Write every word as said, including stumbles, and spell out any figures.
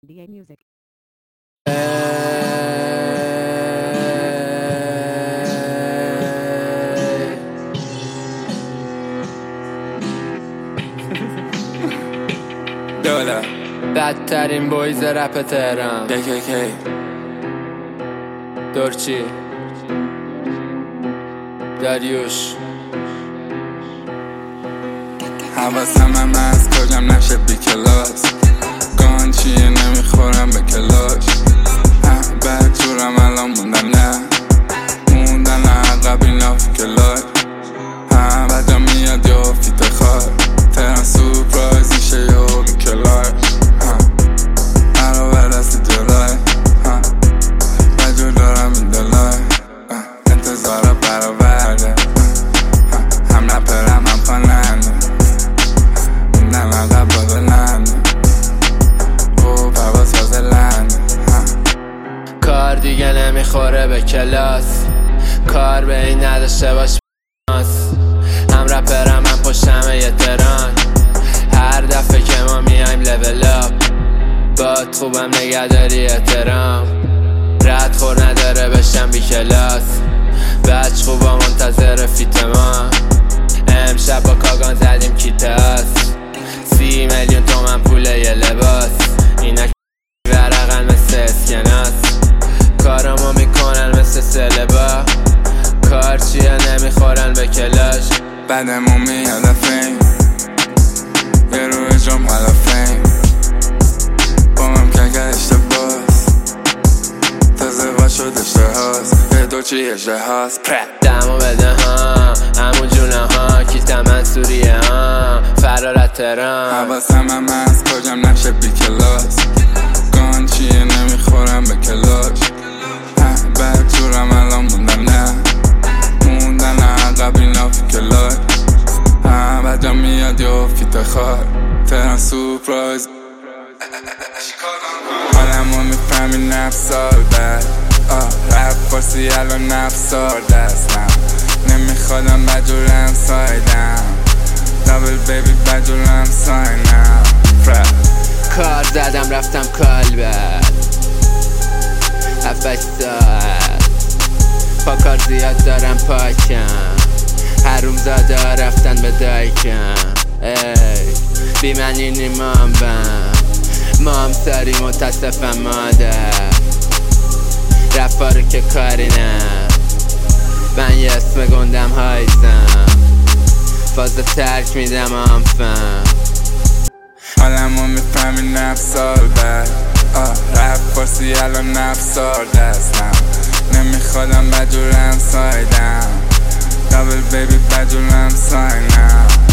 D A Music. دولا بدترین بویز رپ تهران دی کی کی دورچی داریوش حواسم هم از کجم نشه بی کلاس گان چیه نمیخورم به کلاش بعد جورم الان موندن نه موندن عقب این لاف کلاش بعد جا میاد یا فیت خار تهران سورپرایز میشه یا بی کلاش علاوه دست جلای بجور دارم این دلای انتظارا برآورده هم نپرم هم خواننده موندم عقب با بلنده او پرواز فاضلنده کار دیگه نمیخوره به کلاس کار به این نداشته باش هم رپرم من پشتم یه تران هر دفعه که ما میایم لول اپ باد خوبم نگهداری احترام رد خور نداره بشم بی کلاس بچ خوبا منتظر فیت ما امشب با کاگان زدیم کیتاس سی میلیون تومن پول یه لباس اینا ورقن مثل اسکناس کارامو میکنن مثل سلبا کار چیه نمیخورن به کلاش بعدمون میاد فیم یه روی جام حالا فیم با من که اشتباس تازه با شد اشتهاست یه دو چی اشتهاست دمو بده ها همون جونه ها کیتم منصوریه ها فرارت تران حواسم هم از کجم نشه بی کلاس گان چیه نمیخورم به کلاش بعد جورم الان موندن نه موندن عقب این لاف کلاش بعد جا میاد یا فیت خار تهران سورپرایز حالمو میفهمی نفسار بعد رپ فارسی الان نفسار دستم نمیخوادم بجورم سایدم دابل بیبی بجورم ساینم کار زدم رفتم کالبد هفتش ساعت پا کار زیاد دارم پاکم هروم زاده ها رفتن به دایکم ای بی من اینی مام بم مام ساری متاسفم مادر رفارو که کاری نه من یه اسم گندم هایزم فازه ترک میدم آنفم حالمو میفهمی نفسار بعد رپ فارسی الان نفسار دستم نمیخوادم بجورم سایدم دابل بیبی بجورم ساینم